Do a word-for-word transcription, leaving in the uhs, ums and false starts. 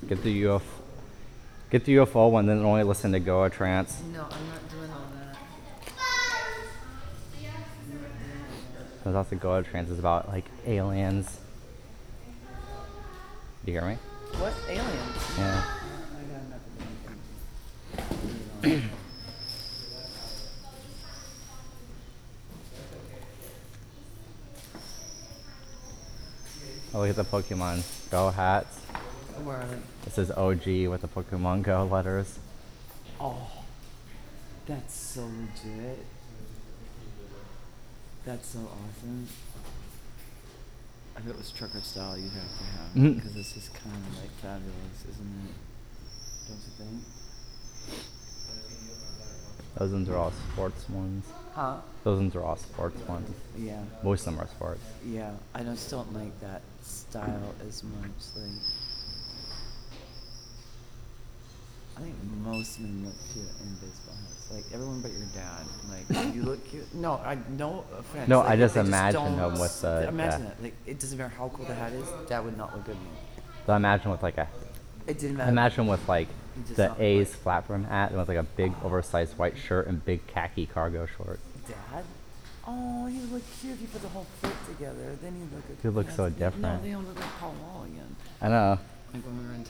Get the U F. Get the U F O one, then only listen to Goa Trance. No, I'm not doing all that. Because also Goa Trance is about like aliens. Do you hear me? What? Aliens? Yeah. I got nothing. Oh, look at the Pokemon Go hats. Where are they? This is O G with the Pokemon Go letters. Oh, that's so legit. That's so awesome. If it was trucker style, you'd have to have Mhm. because this is kind of like fabulous, isn't it? Don't you think? Those ones are all sports ones. Huh? Those ones are all sports ones. Yeah. Most of them are sports. Yeah. I just don't like that style as much. Like, I think most men look cute in baseball hats. Like everyone but your dad. Like you look cute. No, I no offense. No, like, I just they imagine don't them with the- imagine yeah. that. Like it doesn't matter how cool the hat is. That would not look good on me. So imagine with like a, It didn't matter. imagine with like You just the not A's like- flat brim hat with like a big oversized white shirt and big khaki cargo shorts. Dad? Oh, he would look cute if you put the whole fit together. Then he'd look. He'd look so No, different. they don't look like Paul Wall again. I know. Like when we were in